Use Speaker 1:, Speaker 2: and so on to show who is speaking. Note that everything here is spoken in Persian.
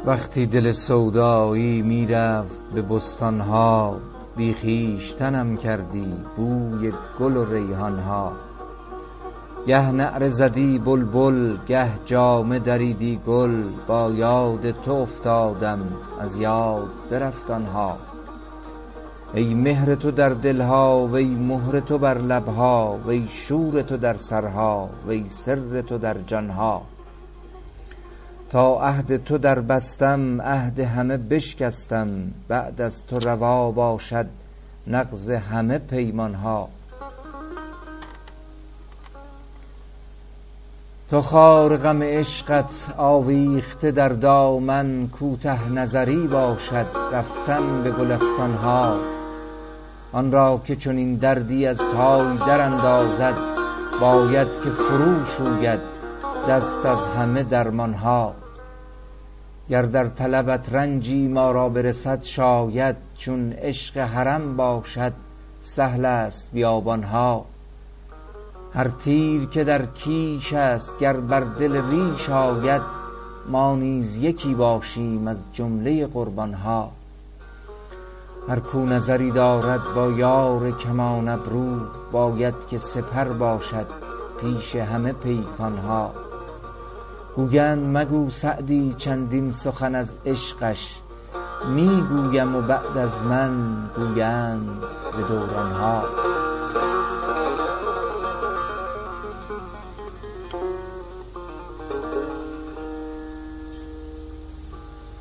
Speaker 1: وقتی دل سودایی میرفت به بستانها، بی خویشتنم کردی بوی گل و ریحانها. گه نعره زدی بلبل، گه جامه دریدی گل، با یاد تو افتادم از یاد برفت آنها. ای مهر تو در دلها، وی مهر تو بر لبها، وی شور تو در سرها، وی سر تو در جانها. تا عهد تو در بستم، عهد همه بشکستم، بعد از تو روا باشد نقض همه پیمانها. تو خار غم عشقت آویخته در دامن، کوته نظری باشد رفتن به گلستانها. آن را که چنین دردی از پای در اندازد، باید که فرو شوید دست از همه درمانها. گر در طلبت رنجی ما را برسد شاید، چون عشق حرم باشد سهل است بیابانها. هر تیر که در کیش است گر بر دل ریش آید، ما نیز یکی باشیم از جمله قربانها. هر کو نظری دارد با یار کمان ابرو، باید که سپر باشد پیش همه پیکانها. گویند مگو سعدی چندین سخن از عشقش، می گویم و بعد از من گویند به دورانها.